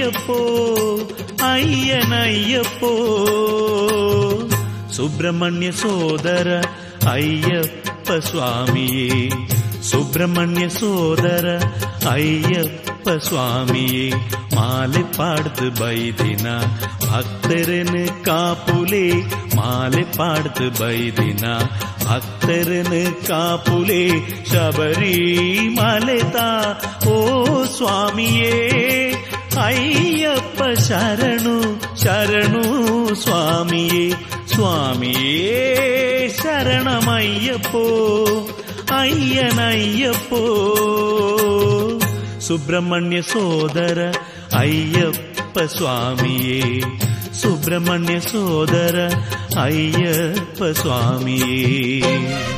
ಶರಣಮಯ್ಯಪ್ಪೋ ಅಯ್ಯನಯ್ಯಪ್ಪೋ. ಸುಬ್ರಹ್ಮಣ್ಯ ಸೋದರ ಅಯ್ಯಪ್ಪ ಸ್ವಾಮಿಯೇ, ಸುಬ್ರಹ್ಮಣ್ಯ ಸೋದರ ಅಯ್ಯಪ್ಪ ಸ್ವಾಮಿಯೇ. ಮಾಲೆ ಪಾಡ್ದು ಬೈದಿನ ಭಕ್ತರನ್ನು ಕಾಪುಲೆ, ಮಾಲೆ ಪಾಡ್ದು ಬೈದಿನ ಭಕ್ತರನ್ನು ಕಾಪುಲೆ. ಶಬರಿ ಮಲೆತಾ ಓ ಸ್ವಾಮಿಯೇ, ಅಯ್ಯಪ್ಪ ಶರಣು ಶರಣು ಸ್ವಾಮಿಯೇ, ಸ್ವಾಮಿಯೇ ಶರಣಮಯ್ಯಪ್ಪೋ ಅಯ್ಯನಯ್ಯಪ್ಪೋ. ಸುಬ್ರಹ್ಮಣ್ಯ ಸೋದರ ಅಯ್ಯಪ್ಪ ಸ್ವಾಮಿಯೇ, ಸುಬ್ರಹ್ಮಣ್ಯ ಸೋದರ ಅಯ್ಯಪ್ಪ ಸ್ವಾಮಿಯೇ.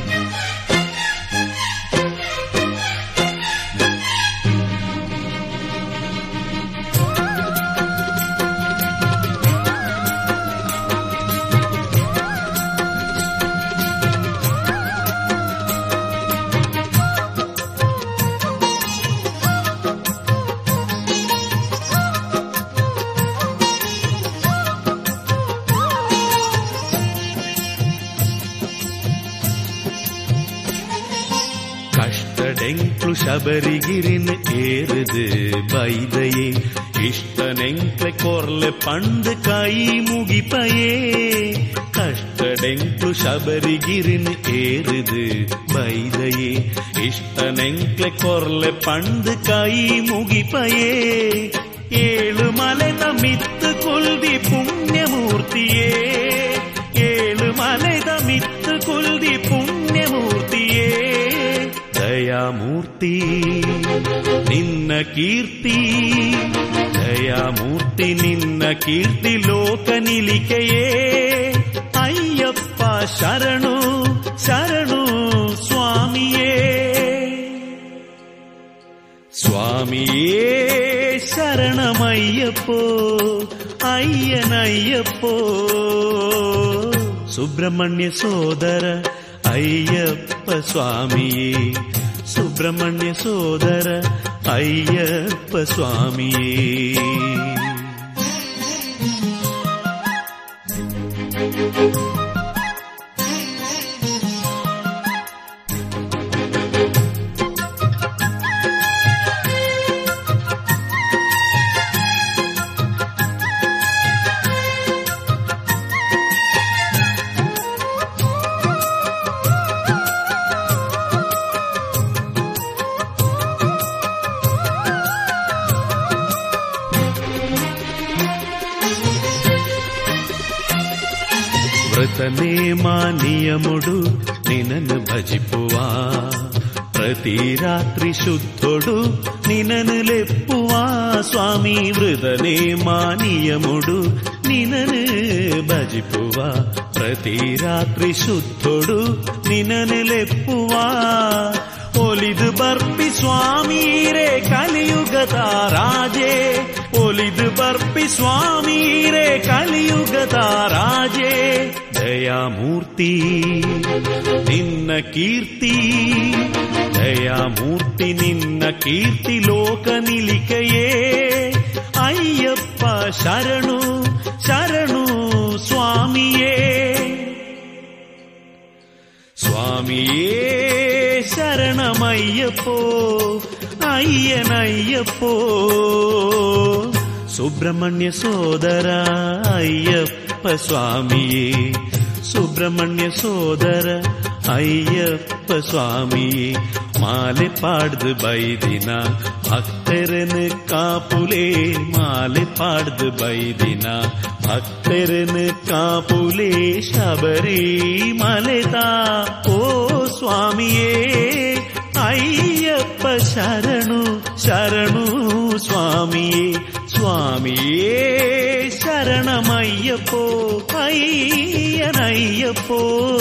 கஷ்டடெங்கு ಶಬರಿಗಿರಿನ ಏರುದು ಬೈದಯೇ, ಇಷ್ಟನೆಂಕ್ಲೆ ಕೊರ್ಲೆ ಪಂದು ಕೈ ಮುಗಿಪಯೇ. ಕಷ್ಟಡೆಂಕ್ಲು ಶಬರಿಗಿರಿನ ಏರುದು ಬೈದಯೇ, ಇಷ್ಟನೆಂಕ್ಲೆ ಕೊರ್ಲೆ ಪಂದು ಕೈ ಮುಗಿಪಯೇ. ಏಳು ಮಲೆದ ಮಿತ್ತು ಕುಲ್ದಿ ಪುಣ್ಯಮೂರ್ತಿಯೇ, ಏಳು ಮಲೆದ ಮಿತ್ತು ಕುಲ್ದಿ ಪುಣ್ಯಮೂರ್ತಿಯೇ. ದಯಾಮೂರ್ತಿ ನಿನ್ನ ಕೀರ್ತಿ, ದಯಾಮೂರ್ತಿ ನಿನ್ನ ಕೀರ್ತಿ ಲೋಕ ನಿಲಿಕೆಯೇ. ಅಯ್ಯಪ್ಪ ಶರಣು ಶರಣು ಸ್ವಾಮಿಯೇ, ಸ್ವಾಮಿಯೇ ಶರಣಮಯ್ಯಪ್ಪೋ ಅಯ್ಯನಯ್ಯಪ್ಪೋ. ಸುಬ್ರಹ್ಮಣ್ಯ ಸೋದರ ಅಯ್ಯಪ್ಪ ಸ್ವಾಮಿಯೇ, ಸುಬ್ರಹ್ಮಣ್ಯ ಸೋದರ ಅಯ್ಯಪ್ಪ ಸ್ವಾಮಿಯೇ. వ్రతనేమా నియముడు నినను భజిపువా, ప్రతి రాత్రి శుద్ధుడు నినను లెప్పువా. స్వామి వ్రతనేమా నియముడు నినను భజిపువా, ప్రతి రాత్రి ಶುದ್ಧುಡು ನಿನನು ಲೆಪ್ಪುವಾ. ಒಲಿದು ಬರ್ಪಿ ಸ್ವಾಮೀರೇ ಕಲಿಯುಗದ ರಾಜೇ, ಒಲಿದು ಬರ್ಪಿ ಸ್ವಾಮೀರೇ ಕಲಿಯುಗದ ರಾಜೇ. ದಯಾಮೂರ್ತಿ ನಿನ್ನ ಕೀರ್ತಿ, ದಯಾಮೂರ್ತಿ ನಿನ್ನ ಕೀರ್ತಿ ಲೋಕ ನಿಲಿಕೆಯೇ. ಅಯ್ಯಪ್ಪ ಶರಣು ಶರಣು ಸ್ವಾಮಿಯೇ, ಸ್ವಾಮಿಯೇ ಶರಣಮಯ್ಯಪ್ಪೋ ಅಯ್ಯನಯ್ಯಪ್ಪೋ. ಸುಬ್ರಹ್ಮಣ್ಯ ಸೋದರ ಅಯ್ಯಪ್ಪ ಸ್ವಾಮಿಯೇ, ಸುಬ್ರಹ್ಮಣ್ಯ ಸೋದರ ಅಯ್ಯಪ್ಪ ಸ್ವಾಮಿಯೇ. ಮಾಲೆ ಪಾಡ್ದು ಬೈದಿನ ಭಕ್ತರನ್ನು ಕಾಪುಲೆ, ಮಾಲೆ ಪಾಡ್ದು ಬೈದಿನ ಭಕ್ತರನ್ನು ಕಾಪುಲೆ. ಶಬರಿ ಮಲೆತಾ ಓ ಸ್ವಾಮಿಯೇ, ಅಯ್ಯಪ್ಪ ಶರಣು ಶರಣು ಸ್ವಾಮಿಯೇ, ಸ್ವಾಮಿಯೇ ಶರಣಮಯ್ಯಪ್ಪೋ ಅಯ್ಯನಯ್ಯಪ್ಪೋ.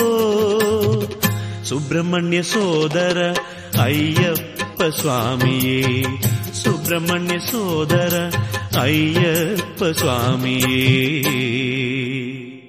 ಸುಬ್ರಹ್ಮಣ್ಯ ಸೋದರ ಅಯ್ಯಪ್ಪ ಸ್ವಾಮಿಯೇ, ಸುಬ್ರಹ್ಮಣ್ಯ ಸೋದರ ಅಯ್ಯಪ್ಪ ಸ್ವಾಮಿಯೇ.